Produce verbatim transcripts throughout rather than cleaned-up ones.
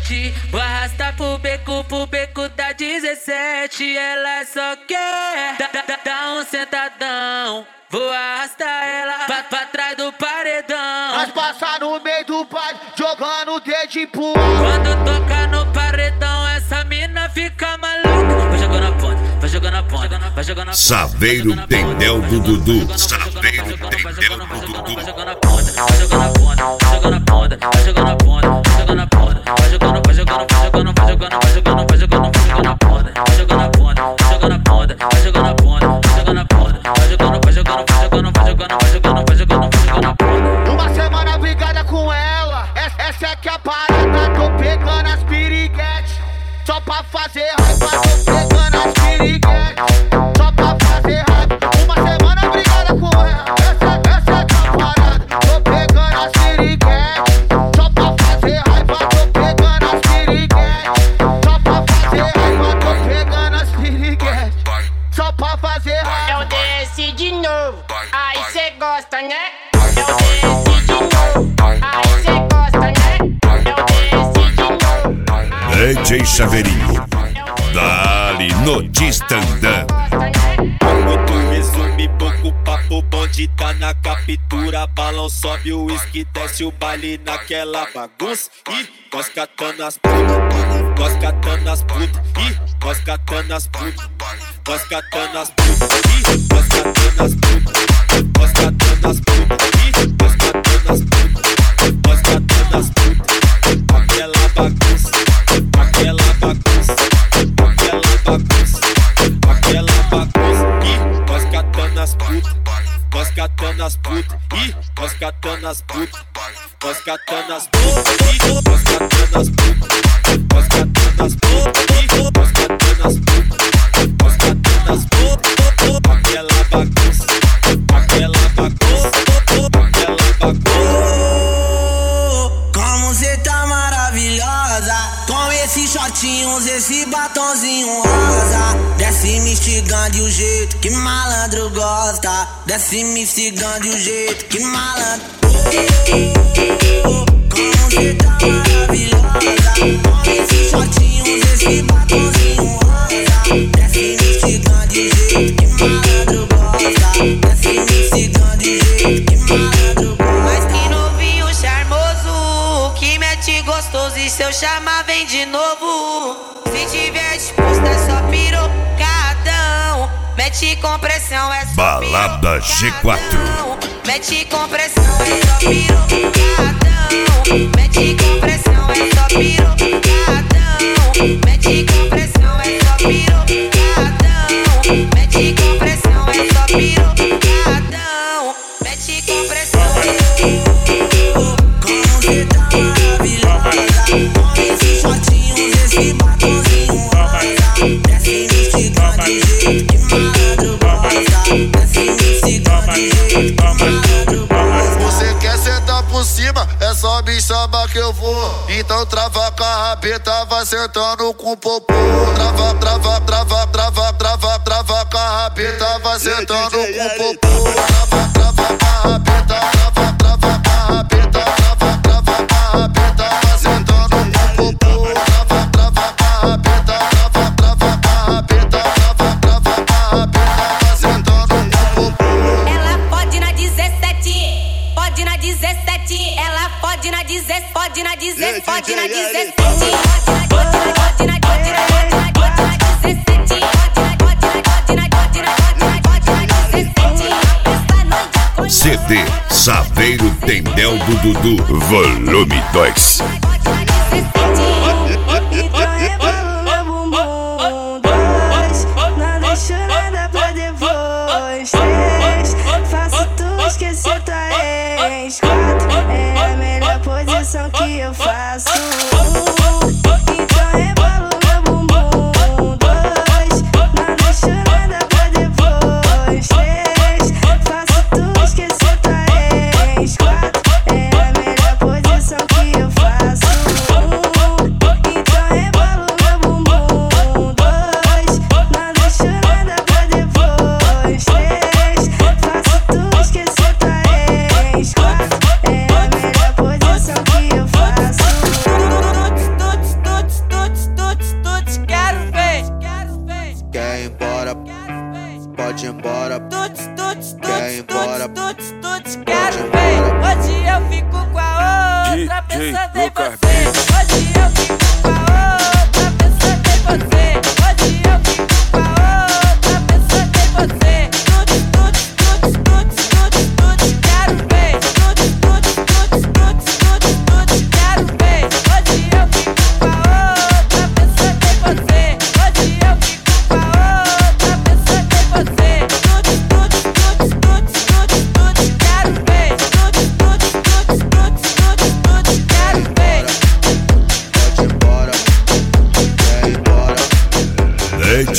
sete. Vou arrastar pro beco, pro beco da dezessete. Ela só quer dar, dar, dar um sentadão. Vou arrastar ela pra, pra trás do paredão. Nós passa no meio do baile, jogando o dedo em pua. Quando toca no paredão, essa mina fica maluca. Vai jogando a ponta, vai jogando a ponta, vai jogando a ponta. Saveiro Tendel do Dudu. Saveiro Tendel do Dudu. Vai jogando a ponta, vai jogando a ponta, vai jogando a ponta, vai jogando a ponta, vai jogando a ponta, vai jogando, vai jogando, vai jogando, vai jogando, vai jogando, vai jogando, vai jogando a ponta, vai jogando a ponta, vai jogando a ponta, vai jogando a ponta, vai jogando a ponta, vai jogando, vai jogando, vai jogando, vai jogando, vai jogando, vai jogando, vai jogando a ponta. Uma semana brigada com ela, essa, essa é que é a parada. Tô pegando as piriguetes, só pra fazer raiva. Tô pegando as piriguetes, só pra fazer raiva. Uma semana brigada com ela, essa, essa é que é a parada. Tô pegando as piriguetes, só pra fazer raiva. Tô pegando as piriguetes, só pra fazer raiva. Tô pegando as piriguetes, só pra fazer raiva. Eu desci de novo, aí cê gosta, né? Eu desci de novo, aí cê gosta, né? Eu desci de novo. D J Saveirinho, dali notícia andando. Muito resume, pouco papo, bonde tá na captura. Balão sobe, o uísque desce o baile naquela bagunça. E nós catando as putas, nós catando as putas. E nós catando as putas, nós catando as putas. E nós catando as putas, nós catando as putas. E nós catando as putas, nós catando as putas. Aquela bagunça, aquela bagunça, aquela bagunça, aquela bagunça. E nós catando as putas, nós catando as putas. E nós catando as putas, nós catando as putas. E nós catando as putas, nós catando as putas. E nós catando as putas, nós catando as putas. Aquela bagunça, aquela bagunça, aquela bagunça. Como cê tá maravilhosa, com esses shortinhos, esse batonzinho rosa. Desce me instigando o jeito que malandro gosta. Desce me instigando o jeito que malandro. Como cê tá maravilhosa, com esses shortinhos, esse batonzinho rosa. Desce me instigando o jeito que malandro gosta. Desce me instigando o jeito que malandro gosta. Mas que novinho charmoso, que mete gostoso, e se eu chamar vem de novo. Se tiver disposto é só pirocadão. Mete com pressão é só Balada G quatro. Mete com pressão é só pirocadão. Mete com pressão é só pirocadão. Mete com pressão é só pirocadão. Mete com pressão é só pirocadão. Mete com pressão. Como cê tá maravilhosa, com esses shortinhos, esse batonzinho rosa. Desce me instigando o jeito que malandro gosta. Desce me instigando o jeito que malandro gosta. Você quer sentar por cima, é só me chamar que eu vou. Então trava com a rabeta, vai sentando com o popô. Trava, trava, trava, trava, trava, trava com a rabeta, vai sentando com o popô. Trava, trava com a rabeta, trava, trava com a rabeta, trava, trava com a rabeta, vai sentando com o popô. Trava, trava com a rabeta, trava, trava com a rabeta, trava, trava com a rabeta, vai sentando com o popô. Ela pode na dezessete, pode na dezessete. Ela pode na dezessete, pode na dezessete, pode na dezessete. Pode na, pode na, pode na, pode na, pode na, pode na dezessete. Pode na, pode na, pode na, pode na, pode na, pode na dezessete. Esta noite C D Saveiro Tendel do Dudu, volume dois. Então rebola meu bumbum. Dois, não deixo nada pra depois. Três, faço tu esquecer tua ex. Quatro, é a melhor posição que eu faço. Então rebola meu bumbum. Dois, não deixo nada pra depois. Três, faço tu esquecer tua ex. Quatro, é a melhor posição que eu faço. Então rebola meu bumbum. Dois, não deixo nada pra depois. Três, faço tu esquecer tua ex. Quatro, é a melhor posição que eu faço.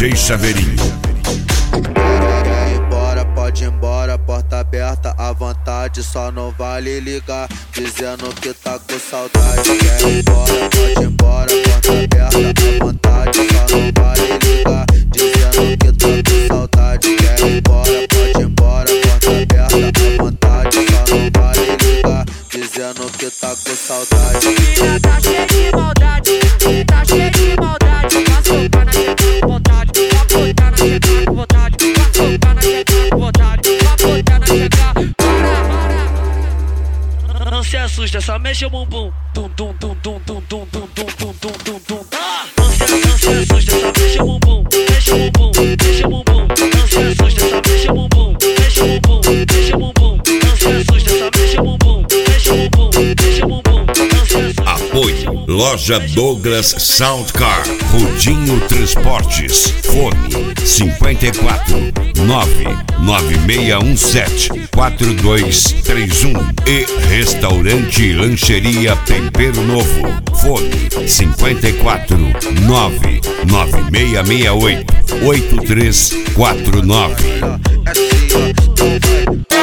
D J Chaveirinho. Quer ir embora, pode ir embora, porta aberta à vontade, só não vale ligar, dizendo que tá com saudade. Quer ir embora, pode ir embora, porta aberta à vontade, só não vale ligar, dizendo que tá com saudade. Quer ir embora, pode ir embora, porta aberta à vontade, só não vale ligar, dizendo que tá com saudade. Menina tá cheia de maldade, tá cheia de maldade, vai soltar na teta com vontade, vai botar na teta com vontade, vai soltar na teta com vontade, vai botar na teta. Para! Não se assusta, só mexe o bumbum. Tum tum tum tum tum tum tum tum tum tum tum tum. Não se, não se assusta, só mexe o bumbum, mexe o bumbum, mexe o bumbum. Não se assusta, só mexe o bumbum, mexe o bumbum, mexe o bumbum. Não se assusta, só mexe o bumbum, mexe o bumbum, mexe o bumbum. Não se assusta. Apoio Loja Douglas Soundcar, Rudinho Transportes, fone cinquenta e quatro, nove nove seis um sete, quatro dois três um e Restaurante e Lancheria Tempero Novo, fone cinquenta e quatro, nove nove seis seis oito, oito três quatro nove.